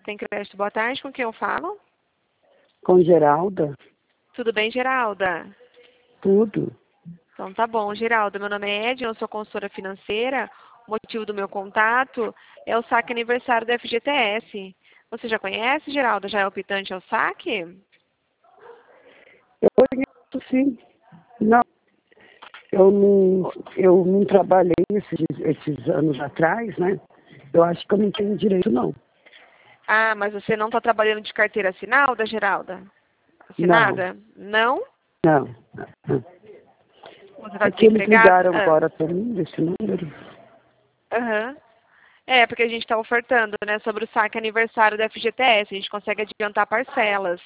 Tem Crédito, boa tarde. Com quem eu falo? Com Geralda? Tudo bem, Geralda? Tudo. Então tá bom, Geralda. Meu nome é Edna, eu sou consultora financeira. O motivo do meu contato é o saque aniversário da FGTS. Você já conhece, Geralda? Já é optante ao saque? Eu conheço, sim. Não, eu não trabalhei esses anos atrás, né? Eu acho que eu não tenho direito, não. Ah, mas você não está trabalhando de carteira assinada, Geralda? Não, Assinada? Não? não. Você está É que eles desempregado? ligaram Ah, agora para mim, desse número. aham. É, porque a gente está ofertando, né, sobre o saque aniversário da FGTS. A gente consegue adiantar parcelas.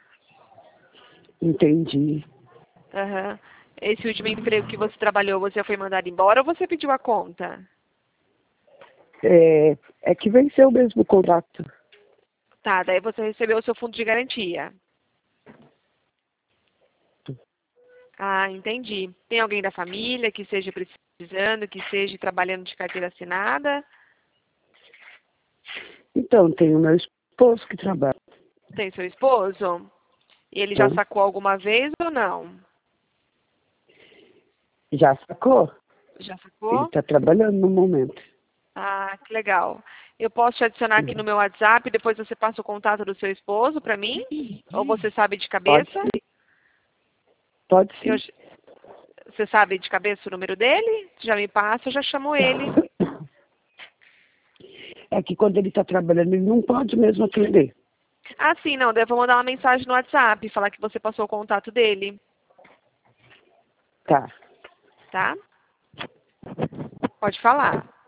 Entendi. Aham. Esse último emprego que você trabalhou, você foi mandado embora ou você pediu a conta? É que venceu mesmo o contrato. Tá, daí você recebeu o seu fundo de garantia. Ah, entendi. Tem alguém da família que esteja precisando, que esteja trabalhando de carteira assinada? Então, tem o meu esposo que trabalha, Tem seu esposo? E ele já né? sacou alguma vez ou não? Já sacou? Já Ele sacou? está trabalhando no momento. Ah, que legal. Eu posso te adicionar aqui no meu WhatsApp e depois você passa o contato do seu esposo para mim? Ou você sabe de Pode cabeça? sim, pode Eu, sim. você sabe de cabeça o número dele? Já me passa, eu já chamo ele. É que quando ele está trabalhando, ele não pode mesmo atender. Ah, sim, não. Daí eu vou mandar uma mensagem no WhatsApp, falar que você passou o contato dele, Tá. tá? Pode falar.